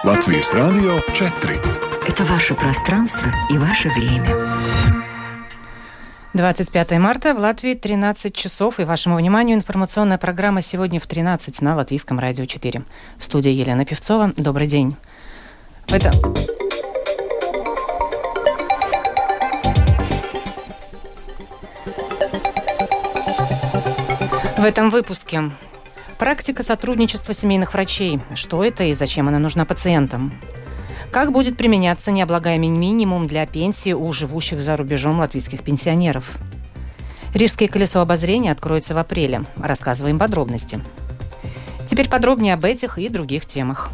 Латвийс Радио 4. Это ваше пространство и ваше время. 25 марта, в Латвии 13 часов. И вашему вниманию информационная программа «Сегодня в 13» на Латвийском радио 4. В студии Елена Певцова. Добрый день. В этом выпуске практика сотрудничества семейных врачей. Что это и зачем она нужна пациентам? Как будет применяться необлагаемый минимум для пенсии у живущих за рубежом латвийских пенсионеров? Рижское колесо обозрения откроется в апреле. Рассказываем подробности. Теперь подробнее об этих и других темах.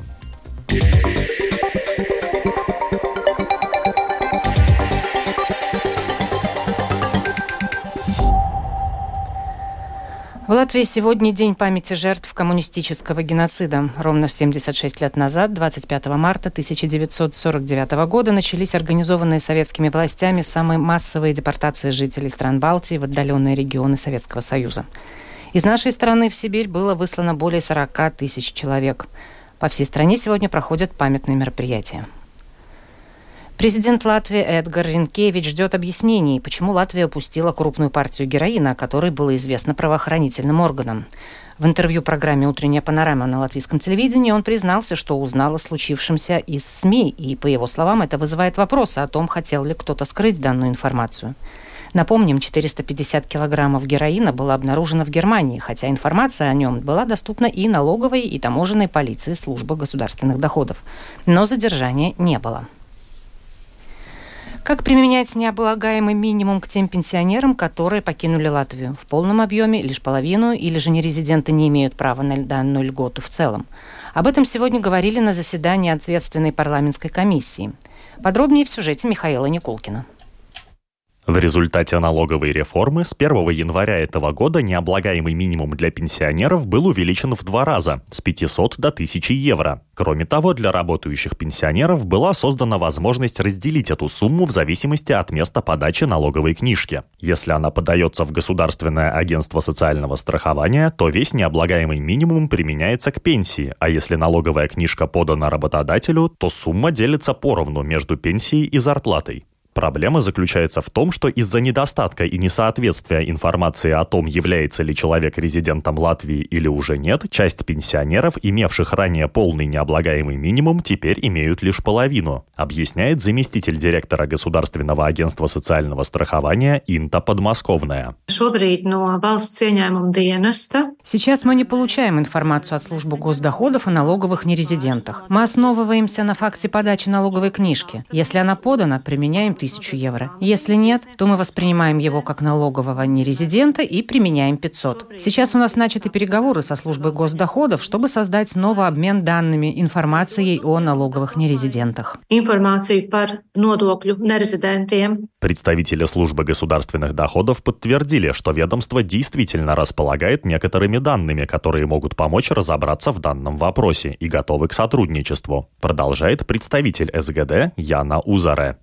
В Латвии сегодня день памяти жертв коммунистического геноцида. Ровно 76 лет назад, 25 марта 1949 года, начались организованные советскими властями самые массовые депортации жителей стран Балтии в отдаленные регионы Советского Союза. Из нашей страны в Сибирь было выслано более 40 тысяч человек. По всей стране сегодня проходят памятные мероприятия. Президент Латвии Эдгар Ринкевич ждет объяснений, почему Латвия упустила крупную партию героина, о которой было известно правоохранительным органам. В интервью программе «Утренняя панорама» на латвийском телевидении он признался, что узнал о случившемся из СМИ, и, по его словам, это вызывает вопросы о том, хотел ли кто-то скрыть данную информацию. Напомним, 450 килограммов героина было обнаружено в Германии, хотя информация о нем была доступна и налоговой, и таможенной полиции службы государственных доходов. Но задержания не было. Как применять необлагаемый минимум к тем пенсионерам, которые покинули Латвию? В полном объеме, лишь половину, или же нерезиденты не имеют права на данную льготу в целом? Об этом сегодня говорили на заседании ответственной парламентской комиссии. Подробнее в сюжете Михаила Никулкина. В результате налоговой реформы с 1 января этого года необлагаемый минимум для пенсионеров был увеличен в 2 раза – с 500 до 1000 евро. Кроме того, для работающих пенсионеров была создана возможность разделить эту сумму в зависимости от места подачи налоговой книжки. Если она подается в Государственное агентство социального страхования, то весь необлагаемый минимум применяется к пенсии, а если налоговая книжка подана работодателю, то сумма делится поровну между пенсией и зарплатой. Проблема заключается в том, что из-за недостатка и несоответствия информации о том, является ли человек резидентом Латвии или уже нет, часть пенсионеров, имевших ранее полный необлагаемый минимум, теперь имеют лишь половину, объясняет заместитель директора Государственного агентства социального страхования Инта Подмосковная. Сейчас мы не получаем информацию от службы госдоходов о налоговых нерезидентах. Мы основываемся на факте подачи налоговой книжки. Если она подана, применяем 1000 евро. Если нет, то мы воспринимаем его как налогового нерезидента и применяем 500. Сейчас у нас начаты переговоры со службой госдоходов, чтобы создать новый обмен данными, информацией о налоговых нерезидентах. Представители службы государственных доходов подтвердили, что ведомство действительно располагает некоторыми данными, которые могут помочь разобраться в данном вопросе, и готовы к сотрудничеству. Продолжает представитель СГД Яна Узаре.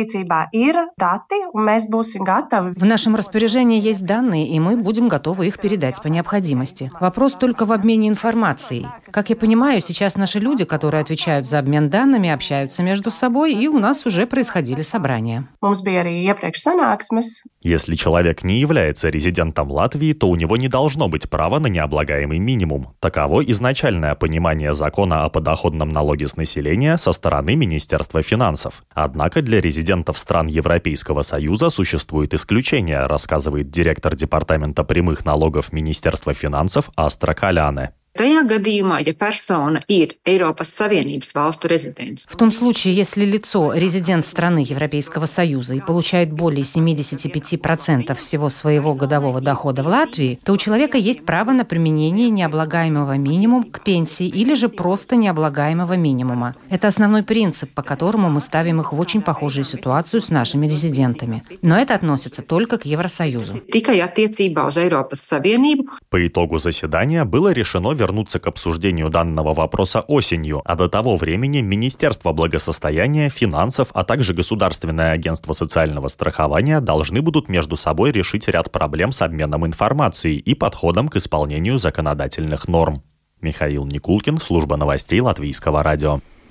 В нашем распоряжении есть данные, и мы будем готовы их передать по необходимости. Вопрос только в обмене информацией. Как я понимаю, сейчас наши люди, которые отвечают за обмен данными, общаются между собой, и у нас уже происходили собрания. Если человек не является резидентом Латвии, то у него не должно быть права на необлагаемый минимум. Таково изначальное понимание закона о подоходном налоге с населения со стороны Министерства финансов. Однако для резидентов стран Европейского Союза существует исключение, рассказывает директор департамента прямых налогов Министерства финансов Астра Каляне. В том случае, если лицо резидент страны Европейского Союза и получает более 75% всего своего годового дохода в Латвии, то у человека есть право на применение необлагаемого минимума к пенсии или же просто необлагаемого минимума. Это основной принцип, по которому мы ставим их в очень похожую ситуацию с нашими резидентами. Но это относится только к Евросоюзу. По итогу заседания было решено вернуться к обсуждению данного вопроса осенью, а до того времени Министерство благосостояния, финансов, а также Государственное агентство социального страхования должны будут между собой решить ряд проблем с обменом информацией и подходом к исполнению законодательных норм. Михаил Никулкин, служба новостей Латвийского радио.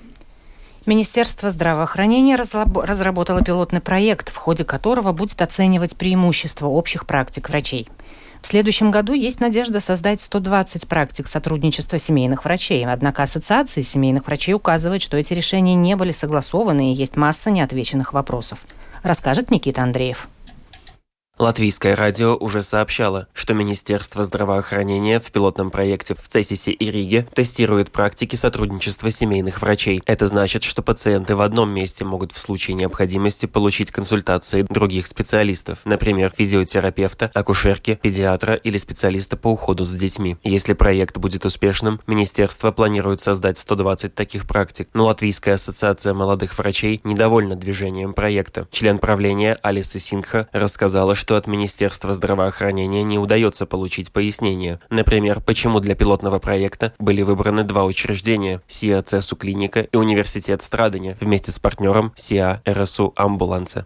Министерство здравоохранения разработало пилотный проект, в ходе которого будет оценивать преимущества общих практик врачей. В следующем году есть надежда создать 120 практик сотрудничества семейных врачей. Однако Ассоциация семейных врачей указывает, что эти решения не были согласованы и есть масса неотвеченных вопросов. Расскажет Никита Андреев. Латвийское радио уже сообщало, что Министерство здравоохранения в пилотном проекте в Цесисе и Риге тестирует практики сотрудничества семейных врачей. Это значит, что пациенты в одном месте могут в случае необходимости получить консультации других специалистов, например, физиотерапевта, акушерки, педиатра или специалиста по уходу за детьми. Если проект будет успешным, Министерство планирует создать 120 таких практик. Но Латвийская ассоциация молодых врачей недовольна движением проекта. Член правления Алиса Сингха рассказала, что от Министерства здравоохранения не удается получить пояснения. Например, почему для пилотного проекта были выбраны два учреждения – СИА ЦЕСУ Клиника и Университет Страдания вместе с партнером СИА РСУ Амбулансе.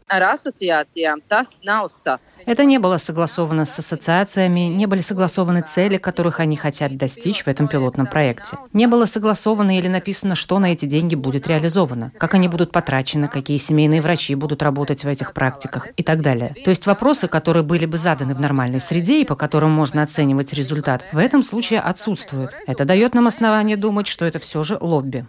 Это не было согласовано с ассоциациями, не были согласованы цели, которых они хотят достичь в этом пилотном проекте. Не было согласовано или написано, что на эти деньги будет реализовано, как они будут потрачены, какие семейные врачи будут работать в этих практиках и так далее. То есть вопросы, которые были бы заданы в нормальной среде и по которым можно оценивать результат, в этом случае отсутствуют. Это дает нам основание думать, что это все же лобби.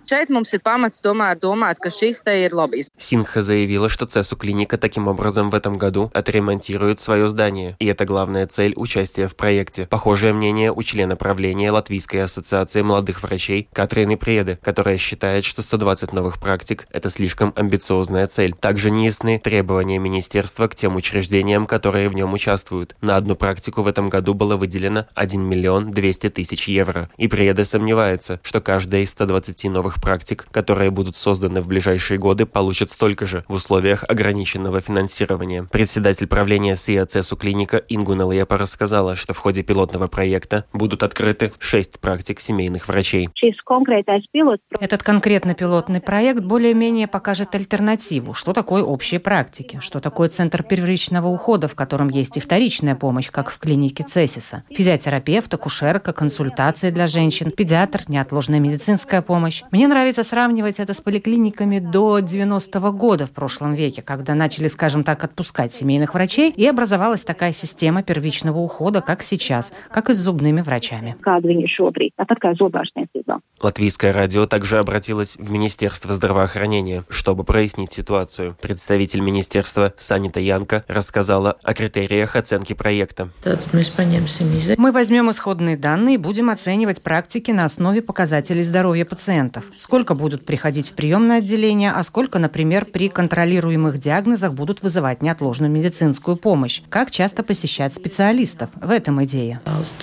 Сингха заявила, что ЦЕСУ Клиника таким образом в этом году отремонтирует свое здание, и это главная цель участия в проекте. Похожее мнение у члена правления Латвийской ассоциации молодых врачей Катрины Преды, которая считает, что 120 новых практик – это слишком амбициозная цель. Также неясны требования министерства к тем учреждениям, которые в нем участвуют. На одну практику в этом году было выделено 1 миллион 200 тысяч евро. И Преда сомневается, что каждая из 120 новых практик, которые будут созданы в ближайшие годы, получат столько же в условиях ограниченного финансирования. Председатель правления СИА ЦЕСУ Клиника Ингуна Лепа рассказала, что в ходе пилотного проекта будут открыты 6 практик семейных врачей. Этот конкретный пилотный проект более-менее покажет альтернативу. Что такое общие практики? Что такое центр первичного ухода, в котором есть и вторичная помощь, как в клинике Цесиса? Физиотерапевт, акушерка, консультации для женщин, педиатр, неотложная медицинская помощь. Мне нравится сравнивать это с поликлиниками до 90-го года в прошлом веке, когда начали, скажем так, отпускать семейных врачей, и образовалась такая система первичного ухода, как сейчас, как и с зубными врачами. Латвийское радио также обратилось в Министерство здравоохранения, чтобы прояснить ситуацию. Представитель министерства Санита Янка рассказала о критериях оценки проекта. Мы возьмем исходные данные и будем оценивать практики на основе показателей здоровья пациентов. Сколько будут приходить в приемное отделение, а сколько, например, при контролируемых диагнозах будут вызывать неотложную медицинскую помощь. Как часто посещать специалистов? В этом идея.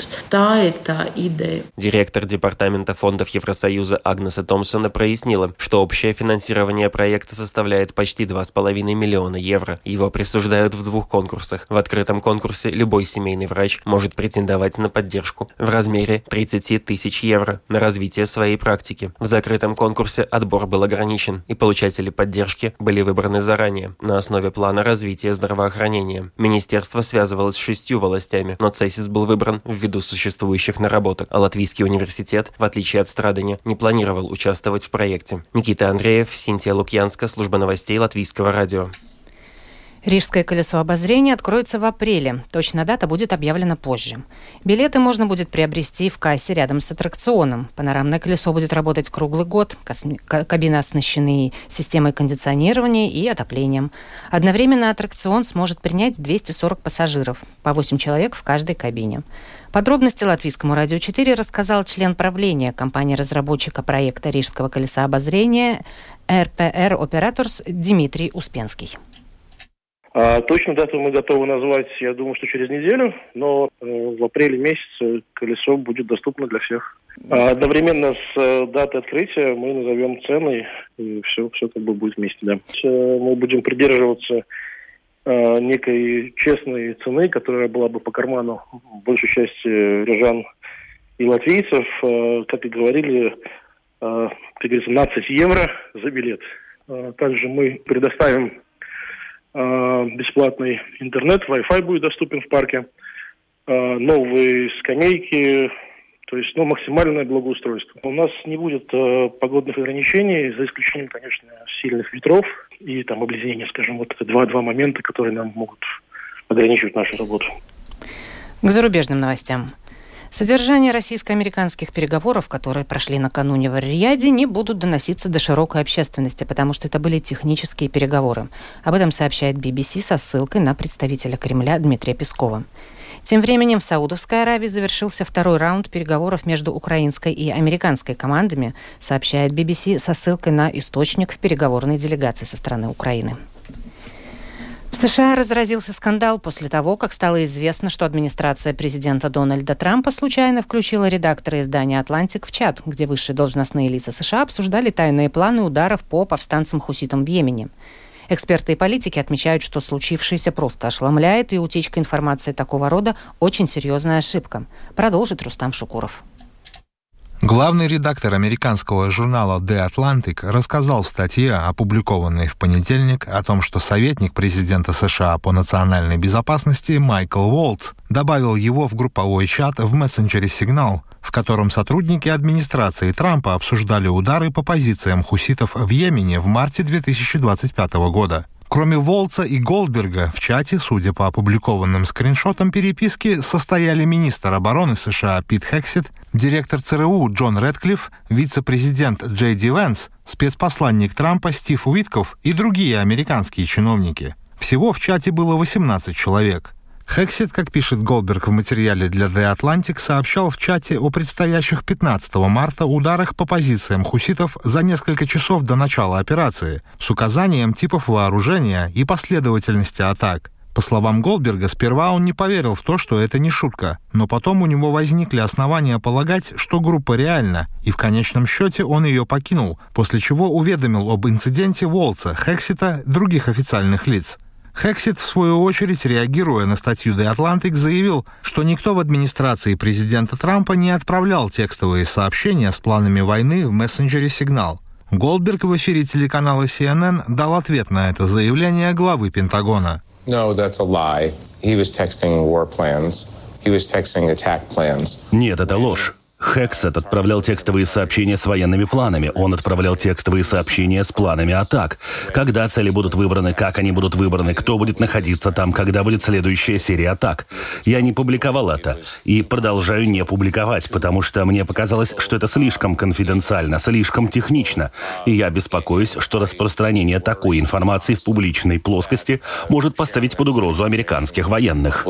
Директор департамента фондов Евросоюза Агнеса Томпсона прояснила, что общее финансирование проекта составляет почти 2,5 миллиона евро. Его присуждают в 2 конкурсах. В открытом конкурсе любой семейный врач может претендовать на поддержку в размере 30 тысяч евро на развитие своей практики. В закрытом конкурсе отбор был ограничен, и получатели поддержки были выбраны заранее на основе плана развития здравоохранения. Министерство связывалось с 6 властями, но Цесис был выбран ввиду существующих наработок, а Латвийский университет, в отличие от Страдания, не планировал участвовать в проекте. Никита Андреев, Синтия Лукьянска, служба новостей Латвийского радио. Рижское колесо обозрения откроется в апреле. Точная дата будет объявлена позже. Билеты можно будет приобрести в кассе рядом с аттракционом. Панорамное колесо будет работать круглый год. Кабины оснащены системой кондиционирования и отоплением. Одновременно аттракцион сможет принять 240 пассажиров, по 8 человек в каждой кабине. Подробности Латвийскому радио 4 рассказал член правления компании-разработчика проекта Рижского колеса обозрения РПР Операторс Дмитрий Успенский. Точно дату мы готовы назвать, я думаю, что через неделю, но в апреле месяце колесо будет доступно для всех. Одновременно с датой открытия мы назовем цены, и все как бы будет вместе, да. Мы будем придерживаться некой честной цены, которая была бы по карману большей части рижан и латвийцев. Как и говорили, как говорится, 15 евро за билет. Также мы предоставим бесплатный интернет, Wi-Fi будет доступен в парке, новые скамейки, То есть, максимальное благоустройство. У нас не будет погодных ограничений, за исключением, конечно, сильных ветров и обледенения, скажем, вот это два момента, которые нам могут ограничивать нашу работу. К зарубежным новостям. Содержание российско-американских переговоров, которые прошли накануне в Эр-Рияде, не будут доноситься до широкой общественности, потому что это были технические переговоры. Об этом сообщает BBC со ссылкой на представителя Кремля Дмитрия Пескова. Тем временем в Саудовской Аравии завершился второй раунд переговоров между украинской и американской командами, сообщает BBC со ссылкой на источник в переговорной делегации со стороны Украины. В США разразился скандал после того, как стало известно, что администрация президента Дональда Трампа случайно включила редактора издания «Атлантик» в чат, где высшие должностные лица США обсуждали тайные планы ударов по повстанцам-хуситам в Йемене. Эксперты и политики отмечают, что случившееся просто ошеломляет, и утечка информации такого рода – очень серьезная ошибка. Продолжит Рустам Шукуров. Главный редактор американского журнала The Atlantic рассказал в статье, опубликованной в понедельник, о том, что советник президента США по национальной безопасности Майкл Уолтс добавил его в групповой чат в мессенджере Signal, в котором сотрудники администрации Трампа обсуждали удары по позициям хуситов в Йемене в марте 2025 года. Кроме Волтса и Голдберга, в чате, судя по опубликованным скриншотам переписки, состояли министр обороны США Пит Хексет, директор ЦРУ Джон Рэдклифф, вице-президент Джей Ди Венс, спецпосланник Трампа Стив Уиткофф и другие американские чиновники. Всего в чате было 18 человек. Хексет, как пишет Голдберг в материале для The Atlantic, сообщал в чате о предстоящих 15 марта ударах по позициям хуситов за несколько часов до начала операции, с указанием типов вооружения и последовательности атак. По словам Голдберга, сперва он не поверил в то, что это не шутка, но потом у него возникли основания полагать, что группа реальна, и в конечном счете он ее покинул, после чего уведомил об инциденте Уолтса, Хексета и других официальных лиц. Хексет, в свою очередь, реагируя на статью The Atlantic, заявил, что никто в администрации президента Трампа не отправлял текстовые сообщения с планами войны в мессенджере Signal. Голдберг в эфире телеканала CNN дал ответ на это заявление главы Пентагона. No, that's a lie. He was texting war plans. He was texting attack plans. Нет, это ложь. Хексет отправлял текстовые сообщения с военными планами. Он отправлял текстовые сообщения с планами атак. Когда цели будут выбраны, как они будут выбраны, кто будет находиться там, когда будет следующая серия атак. Я не публиковал это. И продолжаю не публиковать, потому что мне показалось, что это слишком конфиденциально, слишком технично. И я беспокоюсь, что распространение такой информации в публичной плоскости может поставить под угрозу американских военных.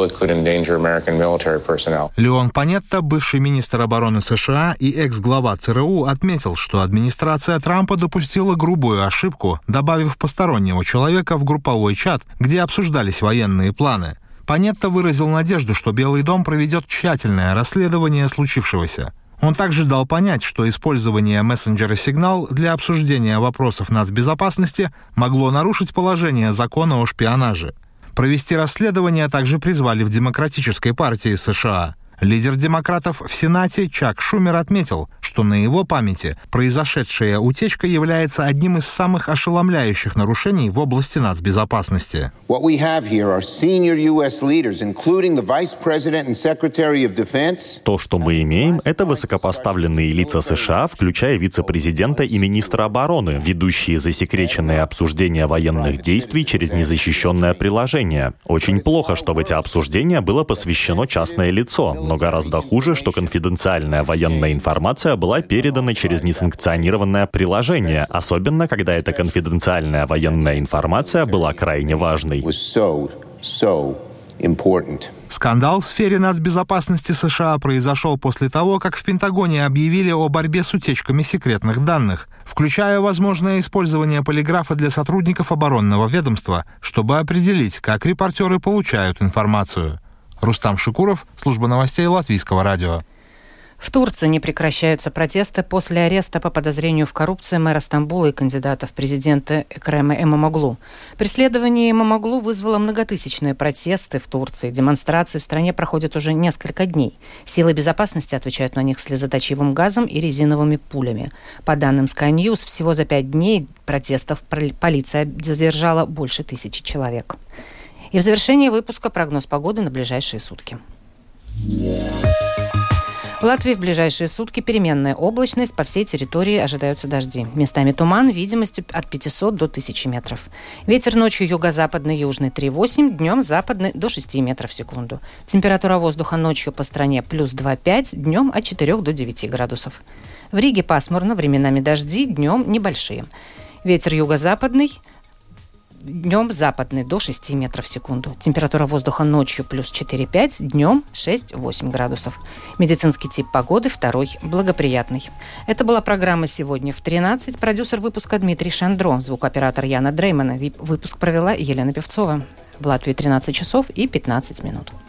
Леон Панетта, бывший министр обороны США и экс-глава ЦРУ, отметил, что администрация Трампа допустила грубую ошибку, добавив постороннего человека в групповой чат, где обсуждались военные планы. Панетта выразил надежду, что Белый дом проведет тщательное расследование случившегося. Он также дал понять, что использование мессенджера Signal для обсуждения вопросов нацбезопасности могло нарушить положение закона о шпионаже. Провести расследование также призвали в Демократической партии США. Лидер демократов в Сенате Чак Шумер отметил, что на его памяти произошедшая утечка является одним из самых ошеломляющих нарушений в области нацбезопасности. То, что мы имеем, это высокопоставленные лица США, включая вице-президента и министра обороны, ведущие засекреченные обсуждения военных действий через незащищенное приложение. Очень плохо, что в эти обсуждения было посвящено частное лицо, но гораздо хуже, что конфиденциальная военная информация была передана через несанкционированное приложение, особенно когда эта конфиденциальная военная информация была крайне важной. Скандал в сфере нацбезопасности США произошел после того, как в Пентагоне объявили о борьбе с утечками секретных данных, включая возможное использование полиграфа для сотрудников оборонного ведомства, чтобы определить, как репортеры получают информацию. Рустам Шукуров, служба новостей Латвийского радио. В Турции не прекращаются протесты после ареста по подозрению в коррупции мэра Стамбула и кандидата в президенты Экрема Имамоглу. Преследование Имамоглу вызвало многотысячные протесты в Турции. Демонстрации в стране проходят уже несколько дней. Силы безопасности отвечают на них слезоточивым газом и резиновыми пулями. По данным Sky News, всего за 5 дней протестов полиция задержала больше 1000 человек. И в завершение выпуска прогноз погоды на ближайшие сутки. В Латвии в ближайшие сутки переменная облачность. По всей территории ожидаются дожди. Местами туман, видимостью от 500 до 1000 метров. Ветер ночью юго-западный, южный 3,8, днем западный до 6 метров в секунду. Температура воздуха ночью по стране плюс 2,5, днем от 4 до 9 градусов. В Риге пасмурно, временами дожди, днем небольшие. Ветер юго-западный, днем западный до 6 метров в секунду. Температура воздуха ночью плюс 4,5, днем 6-8 градусов. Медицинский тип погоды второй, благоприятный. Это была программа «Сегодня в 13». Продюсер выпуска Дмитрий Шандро, звукооператор Яна Дреймана. Выпуск провела Елена Певцова. В Латвии 13 часов и 15 минут.